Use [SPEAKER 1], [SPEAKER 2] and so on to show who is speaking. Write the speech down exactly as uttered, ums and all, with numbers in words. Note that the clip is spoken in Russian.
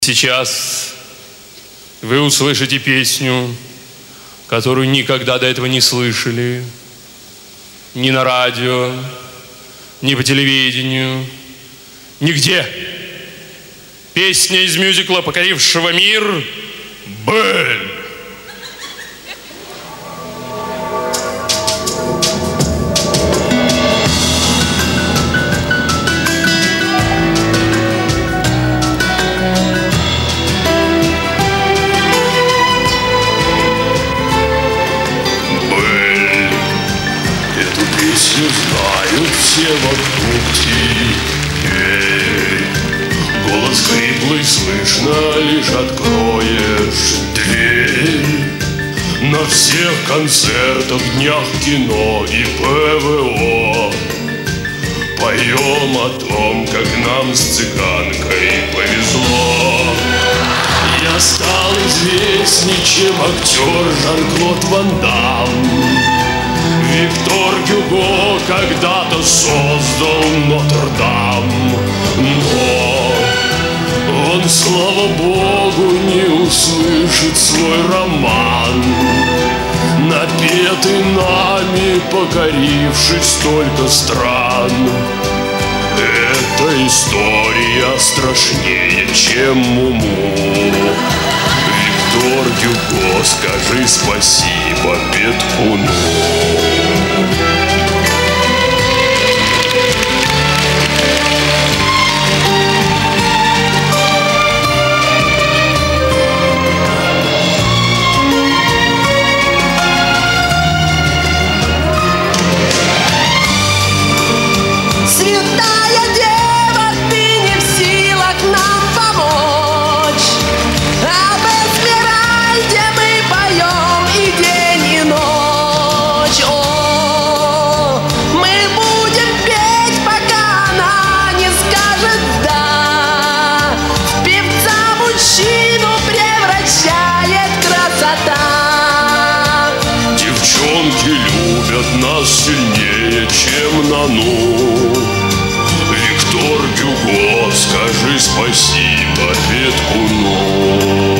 [SPEAKER 1] Сейчас вы услышите песню, которую никогда до этого не слышали. Ни на радио, ни по телевидению, нигде. Песня из мюзикла, покорившего мир, «Белль».
[SPEAKER 2] Песню знают все вокруг теперь. Голос хриплый слышно, лишь откроешь дверь. На всех концертах, днях кино и ПВО поем о том, как нам с цыганкой повезло. Я стал известней, чем актер Жан-Клод Ван Дамм. Виктор Гюго когда-то создал Нотр-Дам, но он, слава богу, не услышит свой роман, напетый нами, покоривший столько стран. Эта история страшнее, чем Муму. Виктор Гюго, скажи спасибо Петкуну.
[SPEAKER 3] Святая Дева, ты не в силах нам помочь. Об Эсмеральде мы поем и день, и ночь. О, мы будем петь, пока она не скажет «да». В певца мужчину превращает красота.
[SPEAKER 2] Девчонки любят нас сильнее, чем Нану. Виктор Гюго, скажи спасибо Петкуну.